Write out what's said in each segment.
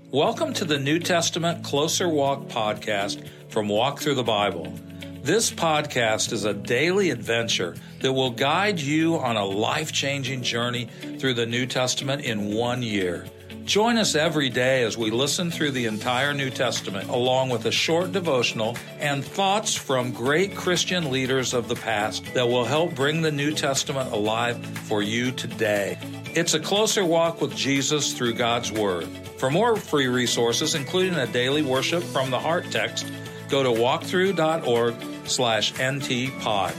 Welcome to the New Testament Closer Walk podcast from Walk Through the Bible. This podcast is a daily adventure that will guide you on a life-changing journey through the New Testament in 1 year. Join us every day as we listen through the entire New Testament, along with a short devotional and thoughts from great Christian leaders of the past that will help bring the New Testament alive for you today. It's a closer walk with Jesus through God's Word. For more free resources, including a daily worship from the Heart text, go to walkthrough.org/ntpod.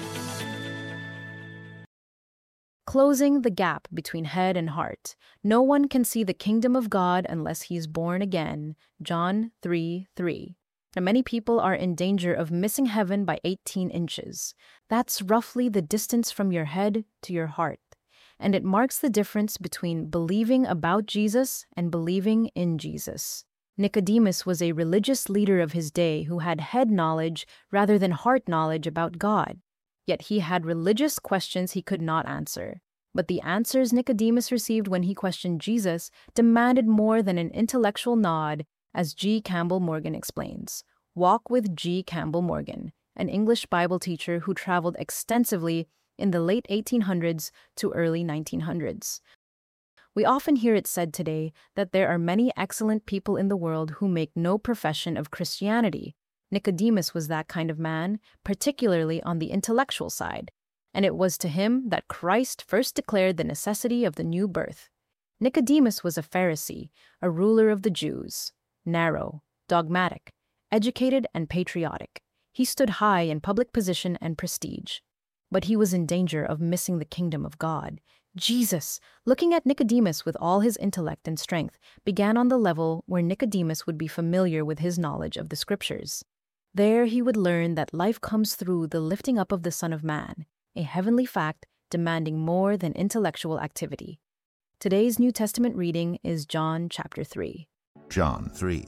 Closing the gap between head and heart. No one can see the kingdom of God unless he is born again. John 3:3. Now, many people are in danger of missing heaven by 18 inches. That's roughly the distance from your head to your heart. And it marks the difference between believing about Jesus and believing in Jesus. Nicodemus was a religious leader of his day who had head knowledge rather than heart knowledge about God. Yet he had religious questions he could not answer. But the answers Nicodemus received when he questioned Jesus demanded more than an intellectual nod, as G. Campbell Morgan explains. Walk with G. Campbell Morgan, an English Bible teacher who traveled extensively in the late 1800s to early 1900s. We often hear it said today that there are many excellent people in the world who make no profession of Christianity. Nicodemus was that kind of man, particularly on the intellectual side, and it was to him that Christ first declared the necessity of the new birth. Nicodemus was a Pharisee, a ruler of the Jews, narrow, dogmatic, educated, and patriotic. He stood high in public position and prestige. But he was in danger of missing the kingdom of God. Jesus, looking at Nicodemus with all his intellect and strength, began on the level where Nicodemus would be familiar with his knowledge of the Scriptures. There he would learn that life comes through the lifting up of the Son of Man, a heavenly fact demanding more than intellectual activity. Today's New Testament reading is John chapter 3. John 3.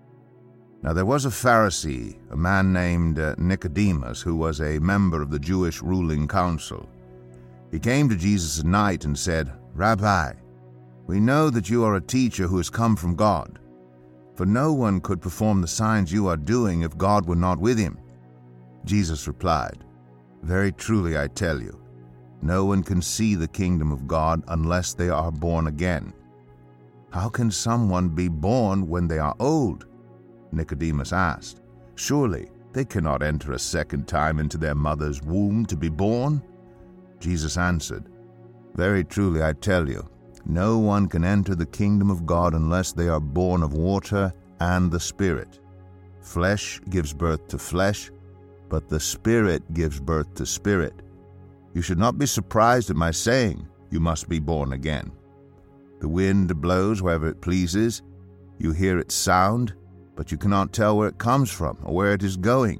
Now there was a Pharisee, a man named Nicodemus, who was a member of the Jewish ruling council. He came to Jesus at night and said, "Rabbi, we know that you are a teacher who has come from God, for no one could perform the signs you are doing if God were not with him." Jesus replied, "Very truly I tell you, no one can see the kingdom of God unless they are born again. How can someone be born when they are old?" Nicodemus asked. "Surely they cannot enter a second time into their mother's womb to be born?" Jesus answered, "Very truly I tell you, no one can enter the kingdom of God unless they are born of water and the Spirit. Flesh gives birth to flesh, but the Spirit gives birth to spirit. You should not be surprised at my saying, 'You must be born again.' The wind blows wherever it pleases. You hear its sound, but you cannot tell where it comes from or where it is going.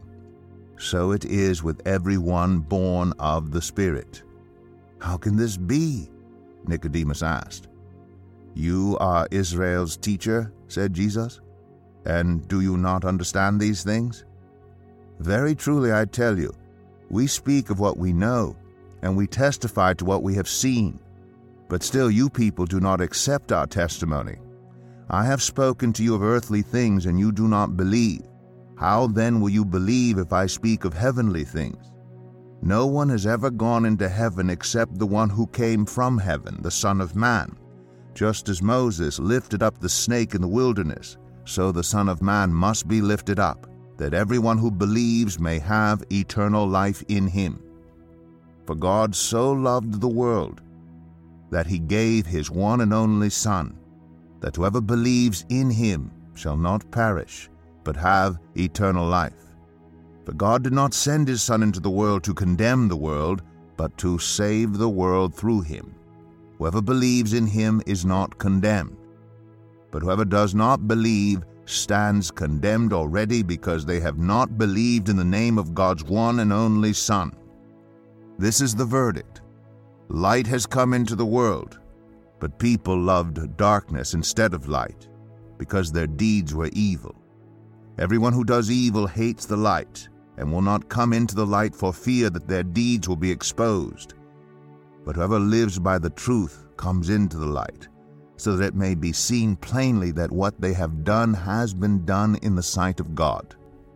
So it is with everyone born of the Spirit." "How can this be?" Nicodemus asked. "You are Israel's teacher," said Jesus, "and do you not understand these things? Very truly I tell you, we speak of what we know, and we testify to what we have seen, but still you people do not accept our testimony. I have spoken to you of earthly things, and you do not believe. How then will you believe if I speak of heavenly things? No one has ever gone into heaven except the one who came from heaven, the Son of Man. Just as Moses lifted up the snake in the wilderness, so the Son of Man must be lifted up, that everyone who believes may have eternal life in him. For God so loved the world that he gave his one and only Son, that whoever believes in him shall not perish, but have eternal life. For God did not send his Son into the world to condemn the world, but to save the world through him. Whoever believes in him is not condemned. But whoever does not believe stands condemned already, because they have not believed in the name of God's one and only Son. This is the verdict. Light has come into the world, but people loved darkness instead of light, because their deeds were evil. Everyone who does evil hates the light, and will not come into the light for fear that their deeds will be exposed. But whoever lives by the truth comes into the light, so that it may be seen plainly that what they have done has been done in the sight of God."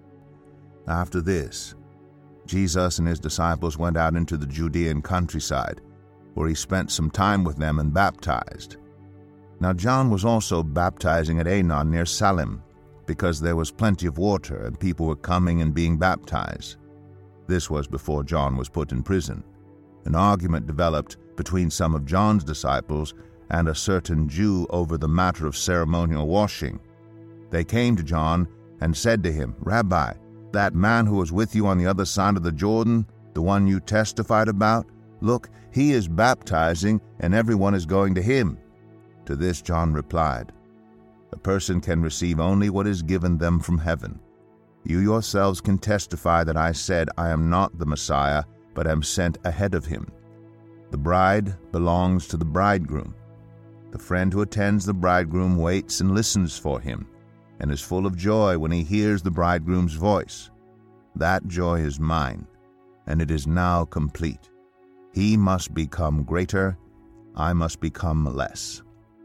After this, Jesus and his disciples went out into the Judean countryside, where he spent some time with them and baptized. Now John was also baptizing at Aenon near Salim, because there was plenty of water, and people were coming and being baptized. This was before John was put in prison. An argument developed between some of John's disciples and a certain Jew over the matter of ceremonial washing. They came to John and said to him, "Rabbi, that man who was with you on the other side of the Jordan, the one you testified about, look, he is baptizing, and everyone is going to him." To this John replied, "A person can receive only what is given them from heaven. You yourselves can testify that I said I am not the Messiah, but am sent ahead of him. The bride belongs to the bridegroom. The friend who attends the bridegroom waits and listens for him, and is full of joy when he hears the bridegroom's voice. That joy is mine, and it is now complete. He must become greater, I must become less.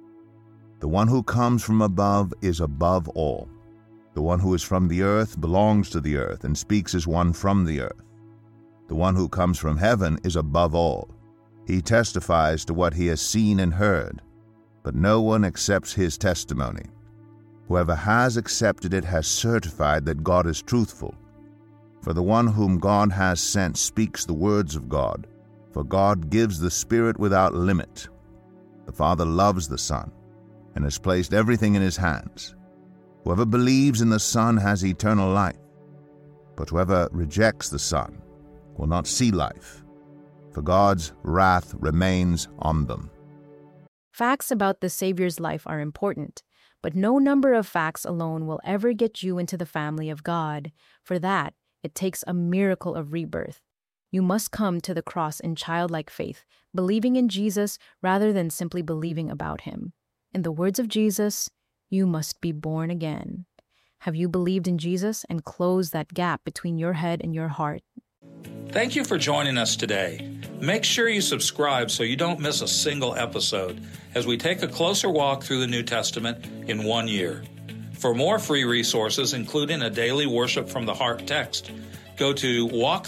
The one who comes from above is above all. The one who is from the earth belongs to the earth and speaks as one from the earth. The one who comes from heaven is above all. He testifies to what he has seen and heard, but no one accepts his testimony. Whoever has accepted it has certified that God is truthful. For the one whom God has sent speaks the words of God, for God gives the Spirit without limit. The Father loves the Son, and has placed everything in his hands. Whoever believes in the Son has eternal life, but whoever rejects the Son will not see life, for God's wrath remains on them." Facts about the Savior's life are important, but no number of facts alone will ever get you into the family of God. For that, it takes a miracle of rebirth. You must come to the cross in childlike faith, believing in Jesus rather than simply believing about him. In the words of Jesus, you must be born again. Have you believed in Jesus and closed that gap between your head and your heart? Thank you for joining us today. Make sure you subscribe so you don't miss a single episode as we take a closer walk through the New Testament in 1 year. For more free resources, including a daily Worship from the Heart text, go to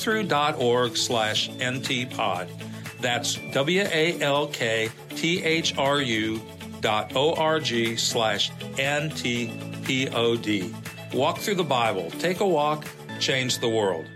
walkthrough.org/ntpod. That's walkthrough.org/ntpod. Walk through the Bible. Take a walk, change the world.